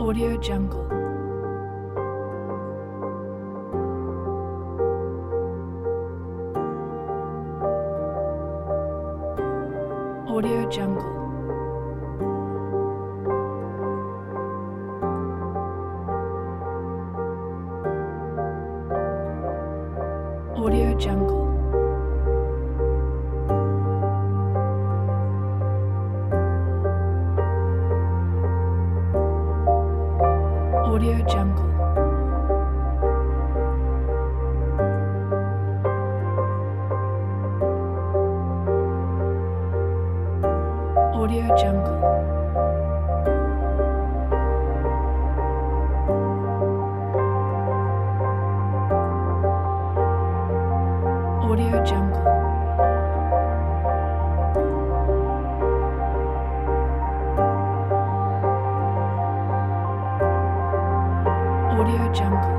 Audio Jungle. Audio Jungle. Audio Jungle. Audio Jungle. Audio Jungle. Audio Jungle. Audio Jungle.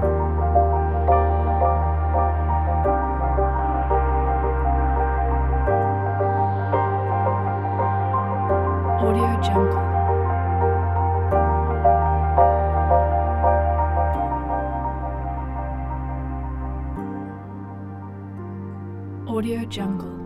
Audio Jungle. Audio Jungle.